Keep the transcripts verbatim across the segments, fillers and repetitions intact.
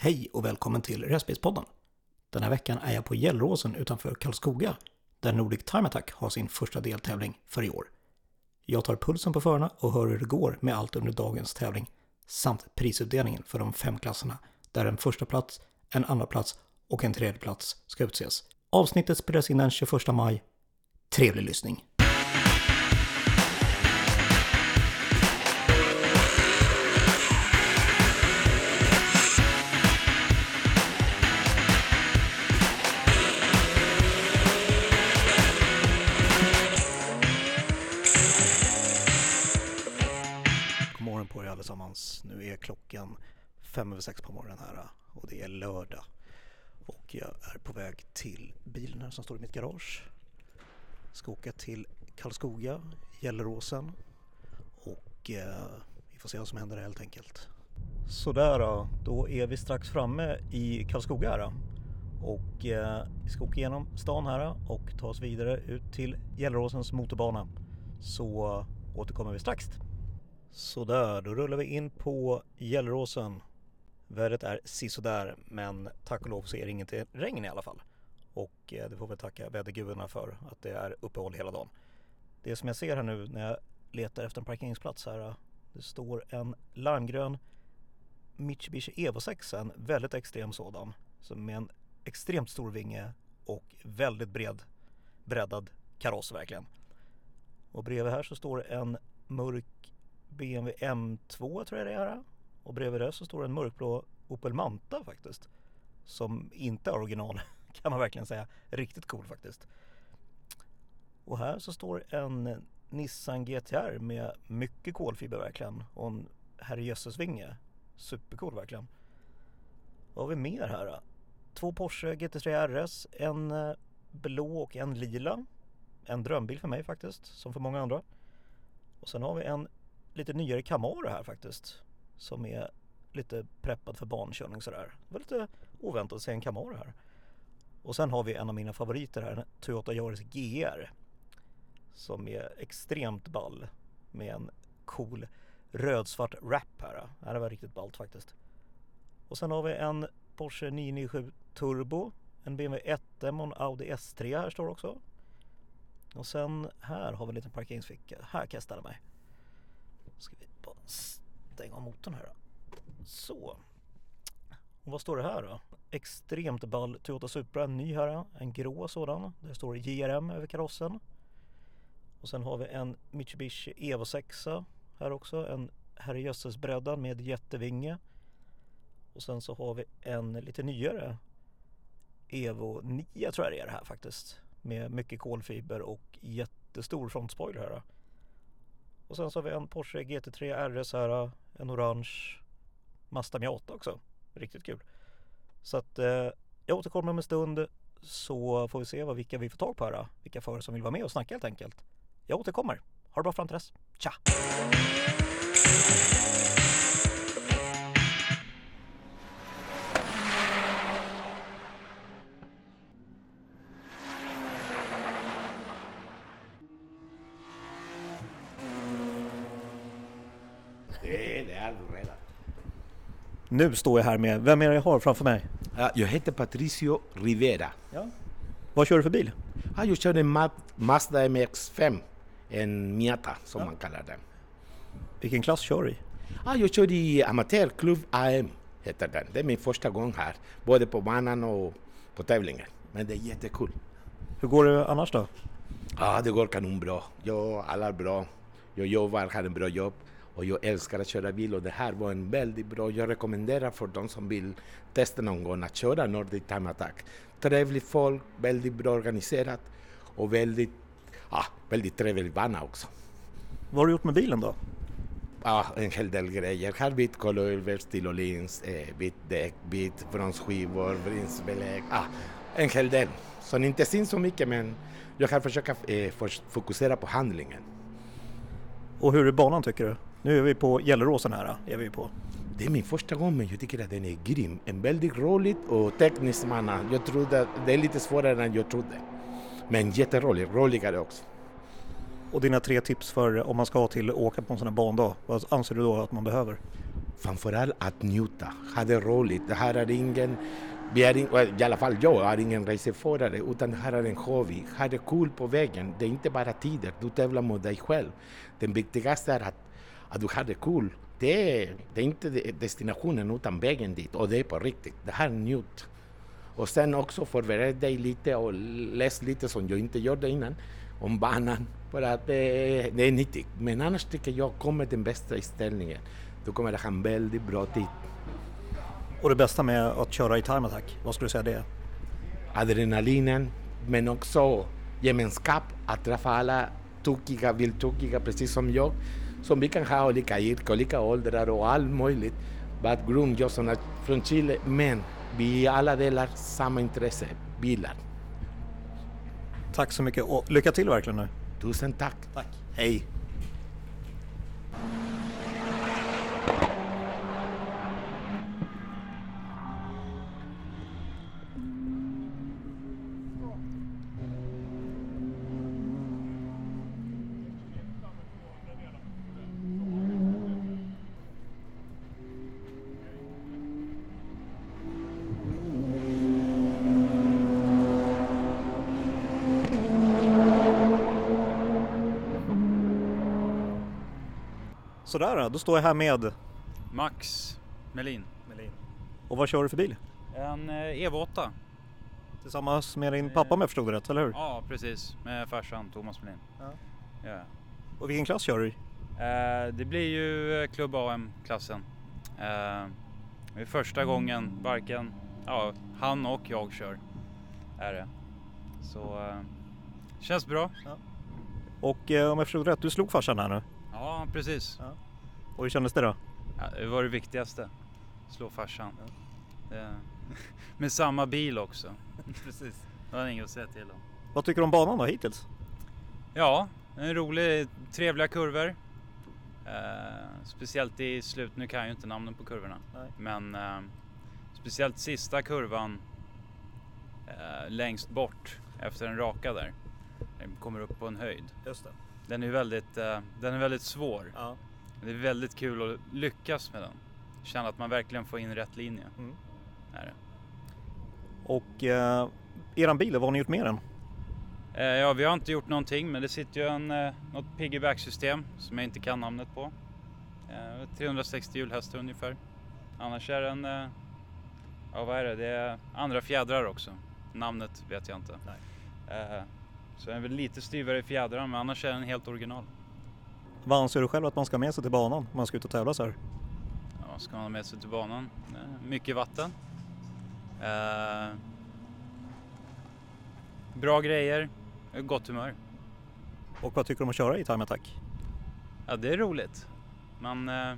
Hej och välkommen till Racebiz-podden. Den här veckan är jag på Gelleråsen utanför Karlskoga, där Nordic Time Attack har sin första deltävling för i år. Jag tar pulsen på förarna och hör hur det går med allt under dagens tävling, samt prisutdelningen för de fem klasserna, där en första plats, en andra plats och en tredje plats ska utses. Avsnittet spelas in den tjugoförsta maj. Trevlig lyssning! På er allesammans. Nu är klockan fem över sex på morgonen här och det är lördag och jag är på väg till bilen här som står i mitt garage. Ska åka till Karlskoga, Gelleråsen och eh, vi får se vad som händer helt enkelt. Sådär då, då är vi strax framme i Karlskoga här och eh, vi ska åka igenom stan här och ta oss vidare ut till Gelleråsens motorbana, så återkommer vi strax. Så där, då rullar vi in på Gelleråsen. Vädret är sisådär, men tack och lov så är det inget regn i alla fall. Och eh, det får vi tacka vädergudarna för att det är uppehåll hela dagen. Det som jag ser här nu när jag letar efter en parkeringsplats här, det står en limegrön Mitsubishi Evo sex, en väldigt extrem sådan, som med en extremt stor vinge och väldigt bred, breddad kaross verkligen. Och bredvid här så står en mörk B M W M två tror jag det är, och bredvid det så står en mörkblå Opel Manta faktiskt, som inte är original kan man verkligen säga, riktigt cool faktiskt. Och här så står en Nissan G T R med mycket kolfiber verkligen och en herrejösses vinge, supercool verkligen. Vad har vi mer här? Två Porsche G T tre R S, en blå och en lila, en drömbil för mig faktiskt, som för många andra. Och sen har vi en lite nyare Camaro här faktiskt, som är lite preppad för barnkörning sådär. Det var lite oväntat att se en Camaro här. Och sen har vi en av mina favoriter här, en Toyota Yaris G R, som är extremt ball med en cool rödsvart wrap här. Det här var riktigt ballt faktiskt. Och sen har vi en Porsche nio nio sju Turbo, en B M W ett M och en Audi S tre här står också. Och sen här har vi en liten parkeringsficka. Här kan jag ställa mig. Ska vi bara stänga av motorn här då. Så. Och vad står det här då? Extremt ball Toyota Supra, en ny här, en grå sådan. Det står J R M över karossen. Och sen har vi en Mitsubishi Evo sex här också, en herrejösses breddad med jättevinge. Och sen så har vi en lite nyare Evo nio tror jag det är det här faktiskt, med mycket kolfiber och jättestor frontspoiler här. Och sen så har vi en Porsche G T tre R S här, en orange Mazda Miata också. Riktigt kul. Så att eh, jag återkommer om en stund, så får vi se vad vilka vi får tag på här. Vilka förare som vill vara med och snacka helt enkelt. Jag återkommer. Ha det bra fram till dess. Tja! Det, det är du redan. Nu står jag här med, vem är det jag har framför mig? Ja, jag heter Patricio Rivera. Ja. Vad kör du för bil? Ja, jag kör en Ma- Mazda M X fem, en Miata som ja. man kallar den. Vilken klass kör du i? Ja, jag kör i amatörklubb A M, heter den. Det är min första gång här, både på banan och på tävlingen. Men det är jättekul. Hur går det annars då? Ja, det går kanonbra. Jag alla är bra. Jag jobbar, har en bra jobb. Och jag älskar att köra bil och det här var en väldigt bra. Jag rekommenderar för de som vill testa någon gång att köra Nordic Time Attack. Trevligt folk, väldigt bra organiserat och väldigt, ja, väldigt trevlig bana också. Vad har du gjort med bilen då? Ja, en hel del grejer. Har bytt kolor, stil och lins, eh, bytt däck, bytt bromsskivor, bromsbelägg. Ja, en hel del. Så det inte syns så mycket, men jag har försökt eh, fokusera på handlingen. Och hur är banan tycker du? Nu är vi på Gelleråsen här, är vi på. Det är min första gång, men jag tycker att den är grym. En väldigt roligt och tekniskt manna. Jag trodde att det är lite svårare än jag trodde. Men jätterolig, roligare också. Och dina tre tips för om man ska till åka på en sån här bandag, vad anser du då att man behöver? framförallt att njuta, ha det roligt. Det här är ingen, vi är in, i alla fall jag är ingen reseförare, utan det här är en hobby. Ha det kul på vägen, det är inte bara tider, du tävlar mot dig själv. Den viktigaste är att, att du har det kul. Det är, det är inte destinationen utan vägen dit, och det är på riktigt. Det här är njut. Och sen också förbered dig lite och läs lite som jag inte gjorde innan om banan, för att det, det är nyttigt. Men annars tycker jag kommer den bästa inställningen. Du kommer att ha en väldigt bra tid. Och det bästa med att köra i time attack, vad skulle du säga det är? Adrenalinen, men också gemenskap, att träffa alla tokiga, vildtokiga, precis som jag. Som vi kan ha olika yrken, olika åldrar och allt möjligt. Bakgrund, jag som är från Chile, men vi alla delar samma intresse, bilar. Tack så mycket och lycka till verkligen nu. Tusen tack. Tack. Hej. Sådär, då står jag här med Max Melin. Melin. Och vad kör du för bil? En eh, E V åtta. Tillsammans med din pappa om jag förstod det rätt, eller hur? Ja, precis. Med farsan Thomas Melin. Ja. Ja. Och vilken klass kör du i? Eh, det blir ju eh, Club A M-klassen. Eh, det är första gången varken ja, han och jag kör. Är det. Så eh, känns bra. Ja. Och eh, om jag förstod rätt, du slog farsan här nu? Ja, precis. Ja. Och hur kändes det då? Ja, det var det viktigaste. Slå farsan. Ja. Det, med samma bil också. Precis. Det var inget att säga till om. Vad tycker du om banan då hittills? Ja, en rolig, trevliga kurvor. Eh, speciellt i slut, nu kan jag ju inte namnen på kurvorna. Nej. Men eh, speciellt sista kurvan eh, längst bort efter en raka där. Den kommer upp på en höjd. Just det. Den är väldigt, eh, den är väldigt svår. Ja. Det är väldigt kul att lyckas med den. Känna att man verkligen får in rätt linje. Mm. Är det. Och eh, eran bil, vad har ni gjort med den? Eh, ja, vi har inte gjort någonting, men det sitter ju en, eh, något piggyback-system som jag inte kan namnet på. Eh, trehundrasextio hjulhästar ungefär. Annars är den, eh, ja vad är det, det är andra fjädrar också. Namnet vet jag inte. Nej. Eh, så den är väl lite styvare i fjädrar, men annars är den helt original. Vad anser du själv att man ska med sig till banan om man ska ut och tävla så här? Ja, ska man ha med sig till banan? Eh, mycket vatten. Eh, bra grejer. Gott humör. Och vad tycker du om att köra i time attack? Ja, det är roligt. Man, eh,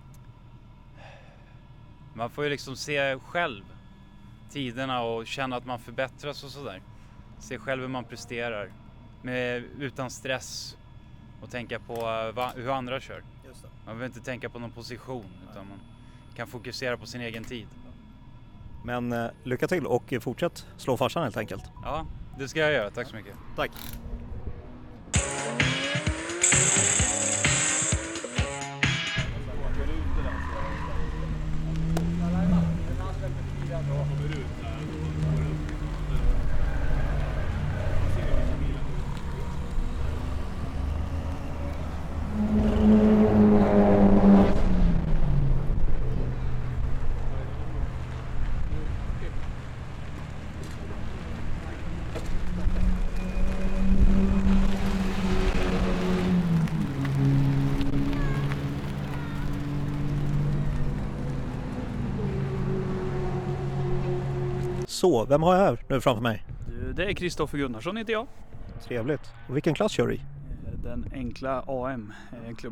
man får ju liksom se själv tiderna och känna att man förbättras och sådär. Se själv hur man presterar. Med, utan stress. Och tänka på uh, va, hur andra kör. Just det. Man behöver inte tänka på någon position. Utan man kan fokusera på sin egen tid. Men eh, lycka till och fortsätt slå farsan helt enkelt. Ja, det ska jag göra. Tack så mycket. Tack. Så, vem har jag här nu framför mig? Det är Kristoffer Gunnarsson heter jag. Trevligt. Och vilken klass kör du i? Den enkla A M-klubb.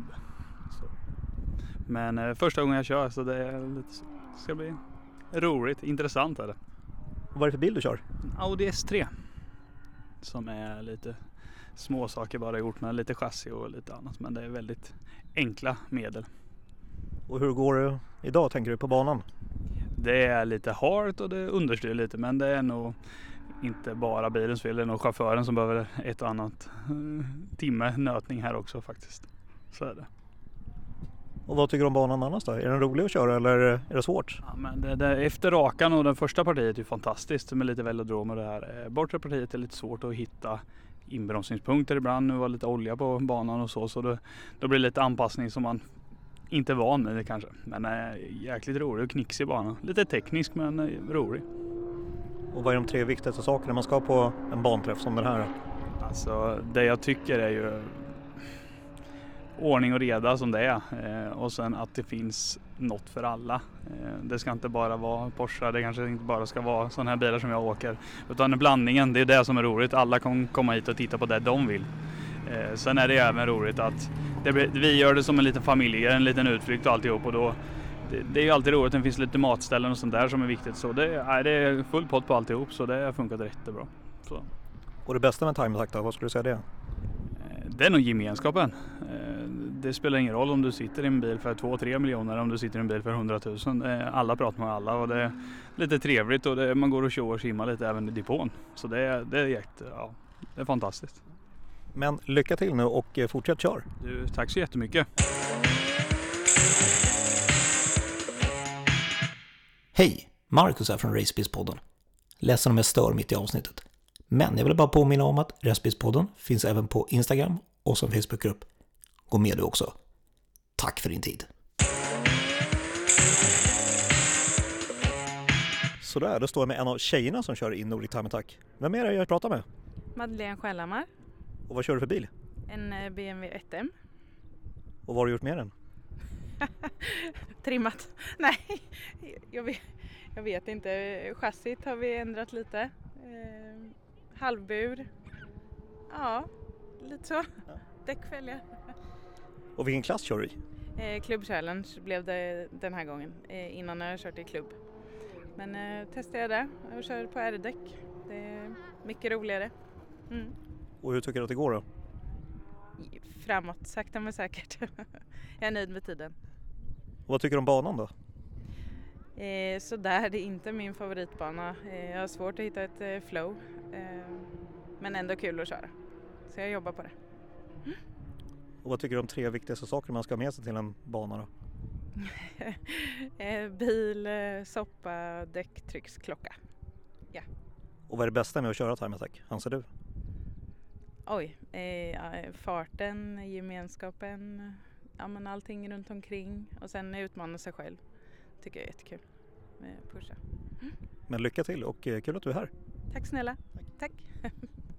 Men eh, första gången jag kör så det är lite, ska bli roligt, intressant är det. Och vad är det för bil du kör? Audi S tre. Som är lite små saker bara gjort med lite chassi och lite annat. Men det är väldigt enkla medel. Och hur går det idag tänker du på banan? Det är lite hårt och det understyr lite, men det är nog inte bara bilens fel, det är nog chauffören som behöver ett och annat timme nötning här också faktiskt. Så är det. Och vad tycker du om banan annars då? Är den rolig att köra eller är det svårt? Ja, men det, det, efter rakan och den första partiet är ju fantastiskt med lite velodrom och det här. Bortre partiet är lite svårt att hitta inbromsningspunkter ibland. Nu var lite olja på banan och så, så då, då blir det lite anpassning som man inte är van med det kanske. Men äh, jäkligt rolig och knixig bana. Lite teknisk men äh, rolig. Och vad är de tre viktigaste sakerna man ska ha på en banträff som den här? Alltså det jag tycker är ju ordning och reda som det är. Eh, och sen att det finns något för alla. Eh, det ska inte bara vara Porsche, det kanske inte bara ska vara sådana här bilar som jag åker. Utan blandningen, det är det som är roligt. Alla kan komma hit och titta på det de vill. Eh, sen är det även roligt att det blir, vi gör det som en liten familj, en liten utflykt och alltihop. Och då, det, det är ju alltid roligt, det finns lite matställen och sånt där som är viktigt. Så det, nej, det är full pott på alltihop, så det har funkat jättebra. Så. Och det bästa med Time Attack då, vad skulle du säga det? Det är nog gemenskapen. Det spelar ingen roll om du sitter i en bil för två tre miljoner eller om du sitter i en bil för hundratusen. Alla pratar med alla och det är lite trevligt och det, man går och tjoar och simmar lite även i depån. Så det är, det är, jätte, ja, det är fantastiskt. Men lycka till nu och fortsätt kör. Du, tack så jättemycket. Hej, Marcus här från Racebiz-podden. Ledsen om jag stör mitt i avsnittet. Men jag vill bara påminna om att Racebiz-podden finns även på Instagram och som Facebookgrupp. Gå med du också. Tack för din tid. Sådär, då står jag med en av tjejerna som kör in Nordic Time Attack. Vem är det jag pratar med? Madeleine Skällammar. Och vad kör du för bil? En B M W ett M. Och vad har du gjort med den? Trimmat. Nej, jag vet, jag vet inte. Chassit har vi ändrat lite. Eh, halvbur. Ja, lite så. Ja. Däckfälgar. Och vilken klass kör du i? Eh, Club Challenge blev det den här gången. Eh, innan jag kört i klubb. Men eh, testade jag det och kör på R-däck. Det är mycket roligare. Mm. Och hur tycker du att det går då? Framåt, sakta men säkert. Jag är nöjd med tiden. Och vad tycker du om banan då? Eh, så där, det är inte min favoritbana. Eh, jag har svårt att hitta ett eh, flow. Eh, men ändå kul att köra. Så jag jobbar på det. Mm. Och vad tycker du om tre viktigaste saker man ska ha med sig till en bana då? eh, bil, eh, soppa, däcktrycksklocka. Ja. Och vad är det bästa med att köra Time Attack, anser du? Oj, eh, farten, gemenskapen, ja, men allting runt omkring och sen utmana sig själv. Tycker jag är jättekul med Porsche. Mm. Men lycka till och kul att du är här. Tack snälla. Tack. Tack.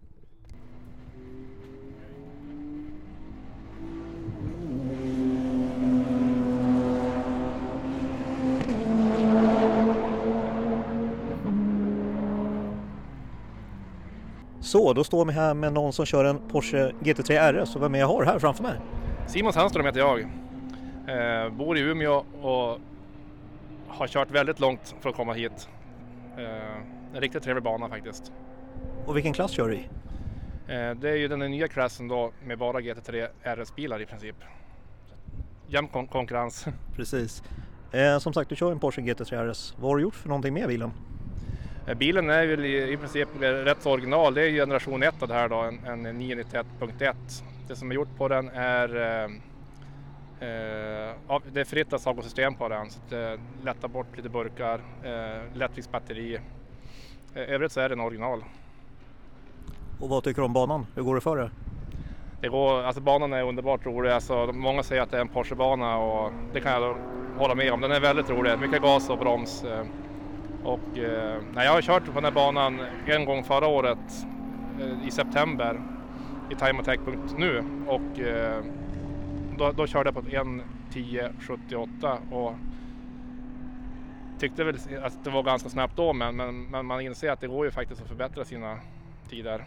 Så, då står vi här med någon som kör en Porsche G T tre R S. Så vem är jag har här framför mig? Simon Sandström heter jag. Eh, bor i Umeå och har kört väldigt långt för att komma hit. Eh, en riktigt trevlig bana faktiskt. Och vilken klass kör du i? Eh, det är ju den nya klassen då med bara G T tre R S-bilar i princip. Jämn kon- konkurrens. Precis. Eh, som sagt, du kör en Porsche G T tre R S. Vad har du gjort för någonting med bilen? Eh, bilen är väl i, i princip rätt så original. Det är ju generation ett av det här då, en, en nio nittioett punkt ett. Det som är gjort på den är eh, eh, ja, det är fritt avgasystem på den, så att det lättar bort lite burkar, eh, lättviktsbatteri. Eh, övrigt så är den original. Och vad tycker du om banan? Hur går det för dig? Det går, alltså banan är underbart rolig. Alltså, många säger att det är en Porsche-bana och det kan jag då hålla med om. Den är väldigt rolig, mycket gas och broms. Eh, och, eh, nej, jag har kört på den här banan en gång förra året eh, i september i time attack punkt nu och eh, då, då körde jag på en tio sjuttioåtta och tyckte väl att det var ganska snabbt då, men, men, men man inser att det går ju faktiskt att förbättra sina tider.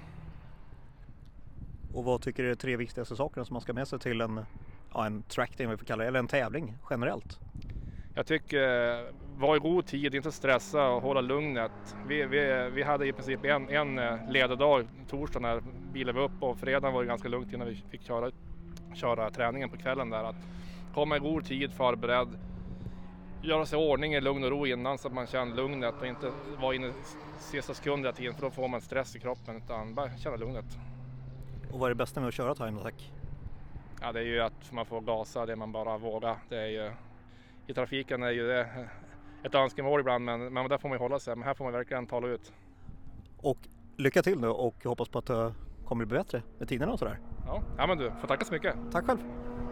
Och vad tycker du är tre viktigaste sakerna som man ska med sig till en, ja, en track day, vi får kalla det, eller en tävling generellt? Jag tycker var i god tid, inte stressa och hålla lugnet. Vi, vi, vi hade i princip en, en ledardag torsdag när bilen var upp och fredagen var det ganska lugnt innan vi fick köra, köra träningen på kvällen där. Att komma i god tid, förberedd, göra sig i ordning i lugn och ro innan så att man känner lugnet och inte vara inne sista sekunden tiden för då får man stress i kroppen utan bara känna lugnet. Och vad är det bästa med att köra time attack? Ja, det är ju att man får gasa det man bara vågar. Det är ju, i trafiken är ju det ett önskemål ibland, men, men där får man ju hålla sig. Men här får man verkligen tala ut. Och lycka till nu och hoppas på att det kommer bli bättre med tiderna och sådär. Ja, ja men du, får tacka så mycket. Tack själv.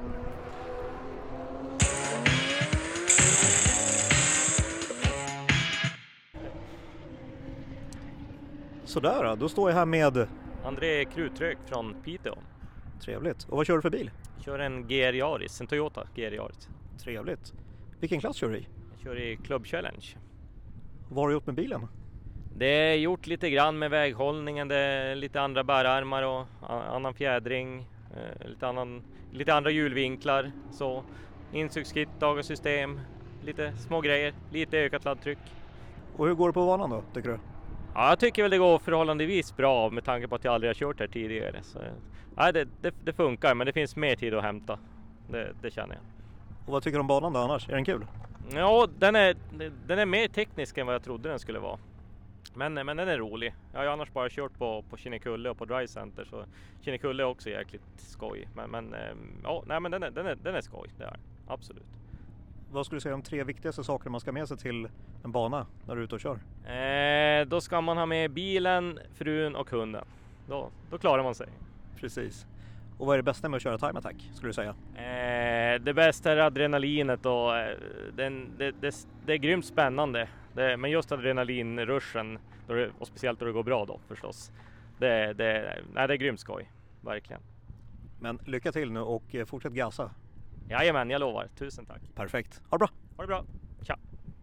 Sådär då, då står jag här med André Krutrök från Piteå. Trevligt. Och vad kör du för bil? Jag kör en G R Yaris, en Toyota G R Yaris. Trevligt. Vilken klass kör du i? Jag kör i Club Challenge. Vad har du gjort med bilen? Det är gjort lite grann med väghållningen, det är lite andra bärarmar och annan fjädring, lite, annan, lite andra hjulvinklar, så insugskit, dagarsystem, lite små grejer, lite ökat laddtryck. Och hur går det på banan då, tycker du? Ja, jag tycker väl det går förhållandevis bra med tanke på att jag aldrig har kört här tidigare. Så, ja, det, det, det funkar, men det finns mer tid att hämta, det, det känner jag. Och vad tycker du om banan då annars? Är den kul? Ja, den är, den är mer teknisk än vad jag trodde den skulle vara. Men, men den är rolig. Jag har ju annars bara kört på, på Kinnekulle och på Dry Center, så Kinnekulle är också jäkligt skoj. Men, men, ja, nej, men den, är, den, är, den är skoj, det är absolut. Vad skulle du säga om tre viktigaste saker man ska med sig till en bana när du är ute och kör? Eh, då ska man ha med bilen, frun och hunden. Då, då klarar man sig. Precis. Och vad är det bästa med att köra time attack, skulle du säga? Eh, det bästa är adrenalinet och eh, den, det, det, det är grymt spännande. Det, men just adrenalinruschen, då det, och speciellt då det går bra då förstås. Det, det, nej, det är grymt skoj, verkligen. Men lycka till nu och fortsätt gasa. Jajamän, jag lovar. Tusen tack. Perfekt. Ha det bra. Ha det bra. Tja.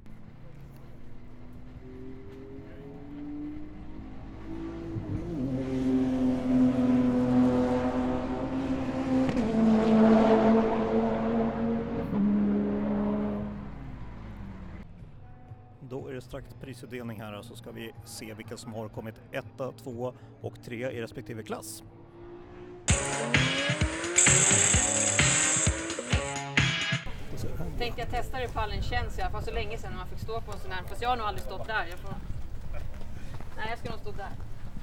Då är det strax prisutdelning här, så ska vi se vilka som har kommit etta, två och tre i respektive klass. Tänkte jag testa hur pallen känns, jag var så länge sedan när man fick stå på en sån här, fast jag har nog aldrig stått där. Jag får... Nej, jag ska nog stå där.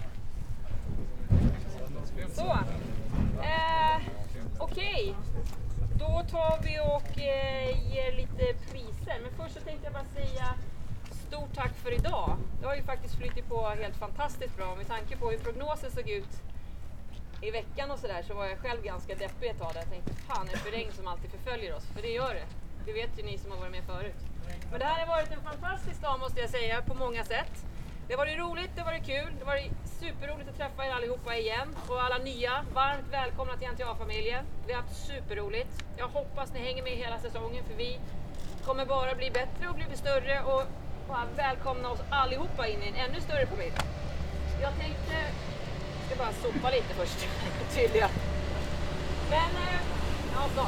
Så, eh, okej. Okay. Då tar vi och eh, ger lite priser. Men först så tänkte jag bara säga stort tack för idag. Det har ju faktiskt flyttat på helt fantastiskt bra. Med tanke på hur prognosen såg ut i veckan och sådär, så var jag själv ganska deppig ett tag där. Jag tänkte, fan är det för regn som alltid förföljer oss? För det gör det. Det vet ju ni som har varit med förut. Men det här har varit en fantastisk dag, måste jag säga, på många sätt. Det har varit roligt, det har varit kul, det har varit superroligt att träffa er allihopa igen. Och alla nya, varmt välkomna till N T A-familjen. Vi har haft superroligt. Jag hoppas ni hänger med hela säsongen, för vi kommer bara bli bättre och bli större. Och bara välkomna oss allihopa in i en ännu större familj. Jag tänkte, jag ska bara sopa lite först, tydliga. Men, ja, snart.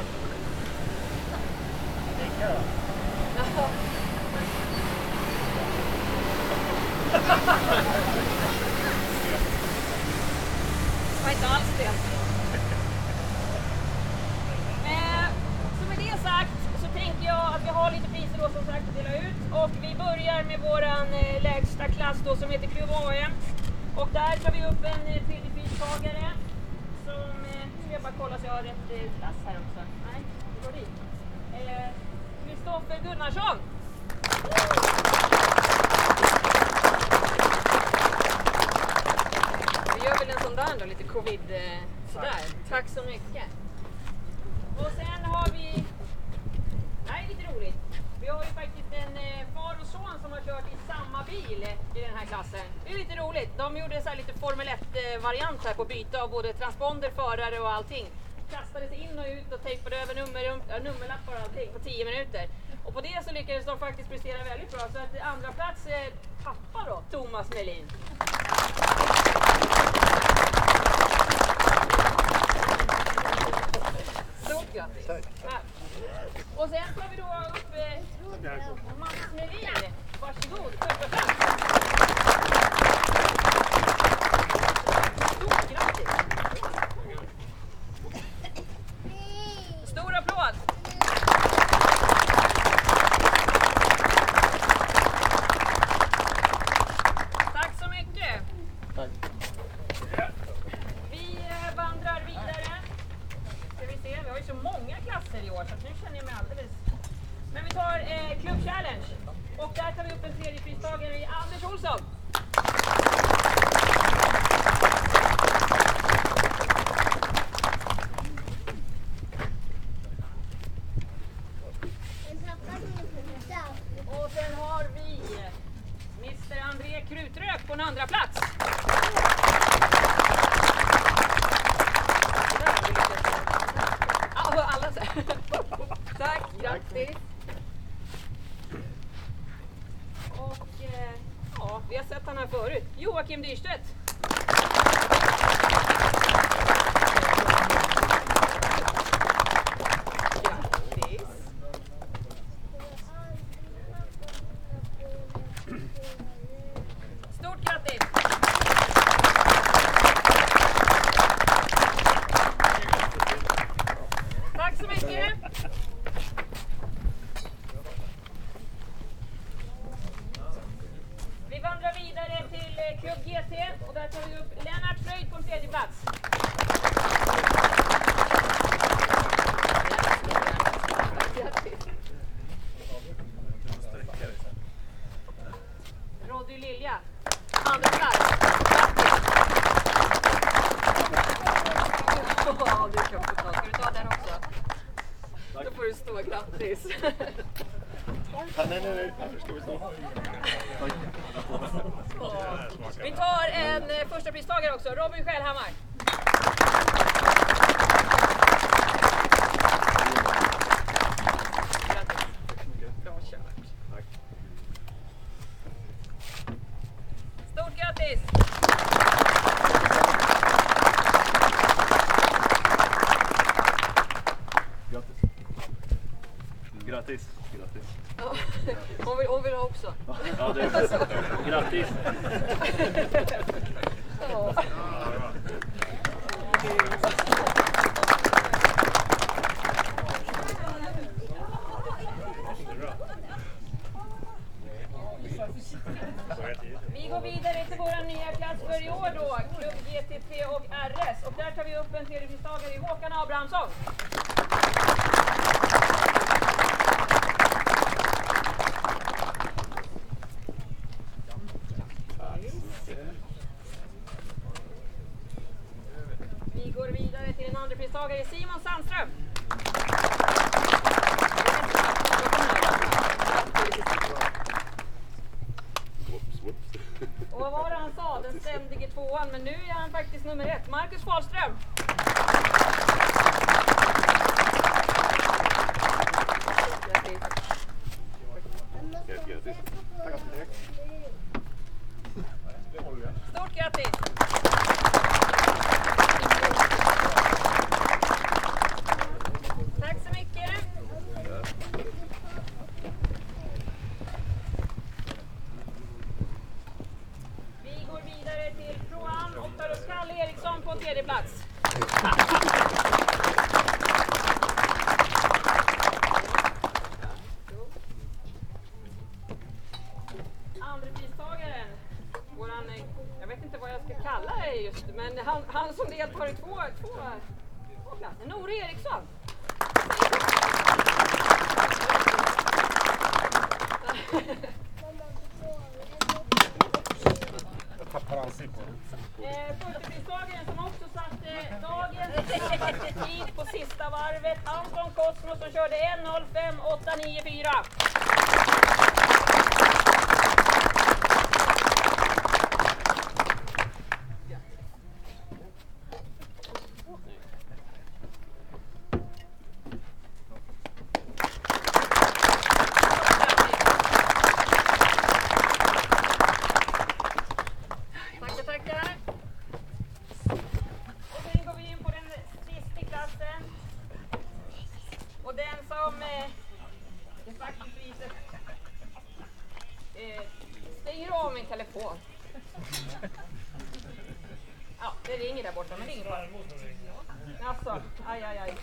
Ja. Det var inte alls det. Eh, så med det sagt så tänker jag att vi har lite priser då som sagt att dela ut. Och vi börjar med våran eh, lägsta klass då som heter Klubb A M. Och där tar vi upp en eh, tredje pristagare som, eh, ska jag bara kolla så jag har rätt eh, klass här också. Nej, det går dit. Kristoffer eh, Gunnarsson. Vi gör väl en sån där då, lite covid eh, sådär. Tack så mycket. Och sen har vi, det här är lite roligt. Vi har ju faktiskt en eh, far och son som har kört i samma bil i den här klassen. Det är lite roligt. De gjorde så här lite Formel ett-variant här på byte av både transponder, förare och allting. Kastade sig in och ut och tejpade över nummer, äh, nummerlappar och allting på tio minuter. Och på det så lyckades de faktiskt prestera väldigt bra. Så att andra plats är pappa då, Thomas Melin. Stort grattis. Och sen tar vi då upp eh, Mats Melin. Varsågod, första plats. Stort grattis. Stor applåd. Tack så mycket. Tack. Vi vandrar vidare. Ska vi se, vi har Olsson. Och sen har vi mister André Krutrök på en andra plats. Ja, alla så. Tack, grattis. Och eh, ja, vi har sett han här förut. Joakim Dyrstedt. Grattis. Stort grattis. Tack så mycket. Vi vandrar vidare till eh, Klubb G T och där tar vi upp Lennart Fröjd på en tredje plats. Roddy Lilja, andra plats. Ja, det kan du ta. Ska du ta den också? Då får du stå, grattis. Nej, nej, nej. Varför ska vi stå? Vi tar en eh, första pristagare också, Robin Själhammar. Grattis. Bra kört. Stort grattis! Grattis. Grattis. Ja, hon, vill, hon vill ha också. Ja, det är så. Grattis. Ja. Vi går vidare till vår nya klass för i år då, Klubb G T tre och R S. Och där tar vi upp en tredjepristagare i Håkan Abrahamsson. Vi går vidare till en andrepristagare, Simon Sandström. Och vad var det han sa? Den ständige tvåan, men nu är han faktiskt nummer ett. Marcus Fahlström. Stort grattis! Tack så mycket! Vi går vidare till Pro-Am och tar upp Kalle Eriksson på en tredje plats. Andrepristagaren, våran, jag vet inte vad jag ska kalla det just, men han, han som deltar i två, två, två platser, Nore Eriksson. Eh, Förstepristagaren som också satte dagens tid på sista varvet, Anton Kosmos, som körde en noll fem åtta nio fyra. Tackar, tackar. Och sen går vi in på den sista klassen. Och den som eh, det faktiskt priset eh, stänger av min telefon. Ja, det ringer där borta, men det är ingen fara. Alltså, aj, aj, aj.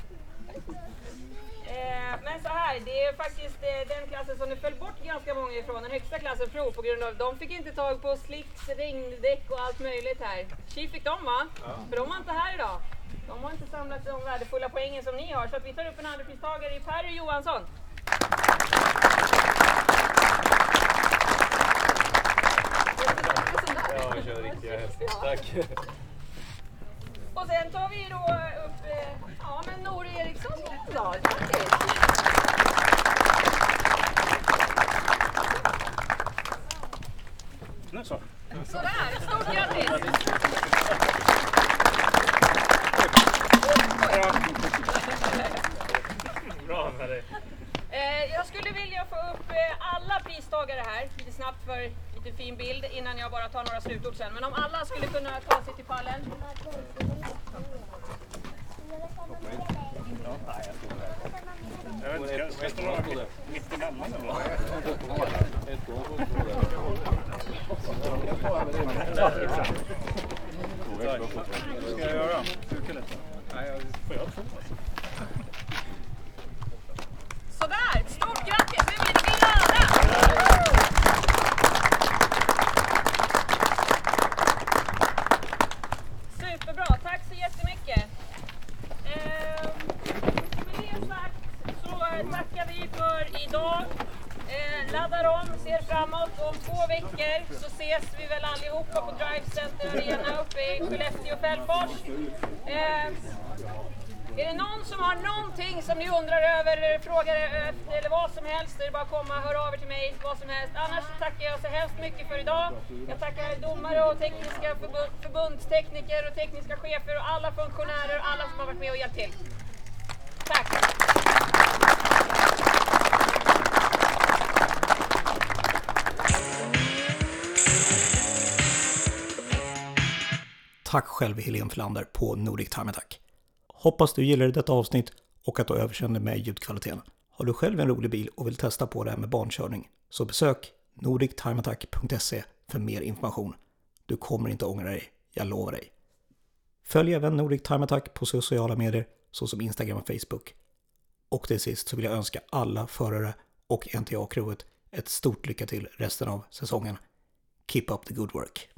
Eh, men så här, det är faktiskt eh, den klassen som det föll bort ganska många ifrån, den högsta klassen prov, på grund av de fick inte tag på slicks, regndäck och allt möjligt här. Tji fick de, va? Ja. För de var inte här idag. De har inte samlat de värdefulla poängen som ni har, så att vi tar upp en andrepristagare i Perry Johansson. Och kör riktiga hästar. Tack. Och sen tar vi då upp eh, ja, men Nore Eriksson då. Grattis! Nu så. Sådär, stort grattis! Bra med dig. Eh, jag skulle vilja få upp eh, alla pristagare här lite snabbt för lite fin bild innan jag bara tar några slutord sen. Men om alla skulle kunna ta sig till pallen. Jag vet inte, ska jag stå några mitt emellan eller? Vad ska jag göra? Suka lite? Nej, jag får göra två. Sådär, stort grattis! Nu blir det mina andra! Superbra, tack så jättemycket! Eh, med det sagt så tackar vi för idag. Eh, laddar om, ser framåt. Om två veckor så ses vi väl allihopa på Drive Center Arena uppe i Skellefteå och Fällfors. Eh, Är det någon som har någonting som ni undrar över eller frågar efter eller vad som helst, så är det bara att komma, höra av er till mig, vad som helst. Annars så tackar jag så hemskt mycket för idag. Jag tackar domare och tekniska förbund, förbundstekniker och tekniska chefer och alla funktionärer och alla som har varit med och hjälpt till. Tack! Tack själv Helene Flander på Nordic Time Attack. Hoppas du gillade detta avsnitt och att du överkände med ljudkvaliteten. Har du själv en rolig bil och vill testa på det här med bankörning, så besök nordic time attack punkt se för mer information. Du kommer inte ångra dig, jag lovar dig. Följ även Nordic Time Attack på sociala medier såsom Instagram och Facebook. Och till sist så vill jag önska alla förare och N T A-crewet ett stort lycka till resten av säsongen. Keep up the good work.